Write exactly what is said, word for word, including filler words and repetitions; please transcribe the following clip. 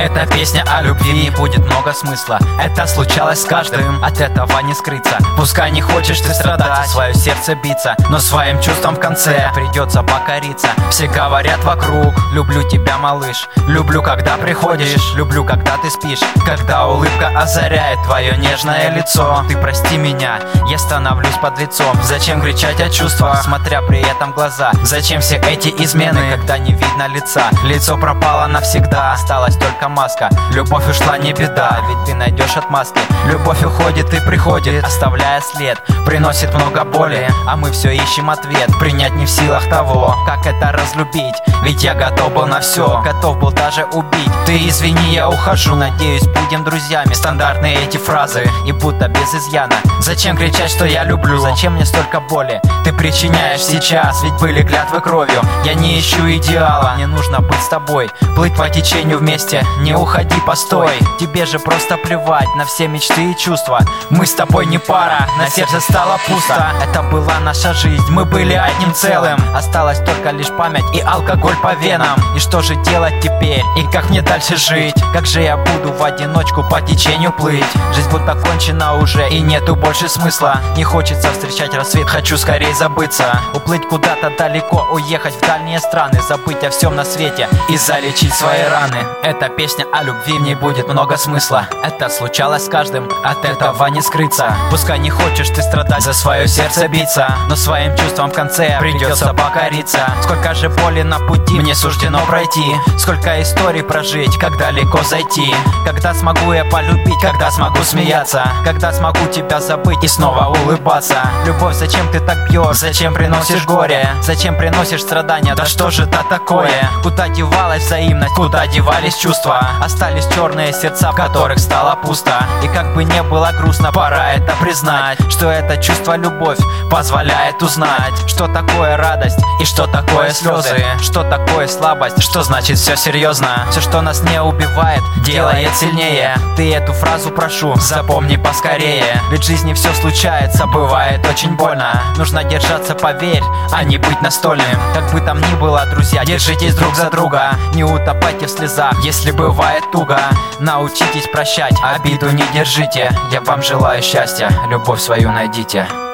Эта песня о любви, не будет много смысла. Это случалось с каждым, от этого не скрыться. Пускай не хочешь ты страдать, свое сердце биться, но своим чувствам в конце придется покориться. Все говорят вокруг: люблю тебя, малыш. Люблю, когда приходишь, люблю, когда ты спишь, когда улыбка озаряет твое нежное лицо. Ты прости меня, я становлюсь под лицом. Зачем кричать о чувствах, смотря при этом в глаза? Зачем все эти измены, когда не видно лица? Лицо пропало навсегда, осталась только маска. Любовь ушла, не беда, ведь ты найдешь отмазки. Любовь уходит и приходит, оставляя след, приносит много боли, а мы все ищем ответ. Принять не в силах того, как это разлюбить. Ведь я готов был на все, готов был даже убить. Ты извини, я ухожу, надеюсь, будем друзьями. Стандартные эти фразы, и будто без изъяна. Зачем кричать, что я люблю? Зачем мне столько боли ты причиняешь сейчас? Ведь были клятвы кровью. Я не ищу идеала, мне нужно быть с тобой, плыть по течению вместе. Не уходи, постой, тебе же просто плевать на все мечты и чувства. Мы с тобой не пара, на сердце стало пусто. Это была наша жизнь, мы были одним целым. Осталась только лишь память и алкоголь по венам. И что же делать теперь? И как мне дальше жить? Как же я буду в одиночку по течению плыть? Жизнь будто кончена уже, и нету больше смысла. Не хочется встречать рассвет, хочу скорее забыться. Уплыть куда-то далеко, уехать в дальние страны, забыть о всем на свете и залечить свои раны. Эта песня о любви, в ней будет много смысла. Это случалось с каждым, от этого не скрыться. Пускай не хочешь ты страдать, за свое сердце биться, но своим чувствам в конце придется покориться. Сколько же боли на пути мне суждено пройти, сколько историй прожить, как далеко зайти. Когда смогу я полюбить, когда смогу смеяться, когда смогу тебя забыть и снова улыбаться. Любовь, зачем ты так бьешь? Зачем приносишь горе? Зачем приносишь страдания? Да что же это такое? Куда девалась взаимность? Куда девались чувства? Остались черные сердца, в которых стало пусто. И как бы не было грустно, пора это признать, что это чувство любовь позволяет узнать, что такое радость и что такое слезы, что такое слабость, что значит все серьезно. Все, что нас не убивает, делает сильнее. Ты эту фразу прошу, запомни поскорее. Ведь в жизни все случается, бывает очень больно. Нужно держаться, поверь, а не быть настольным. Как бы там ни было, друзья, держитесь друг за друга. Не утопайте в слезах, если бывает туго. Научитесь прощать, обиду не держите. Я вам желаю счастья, любовь свою найдите.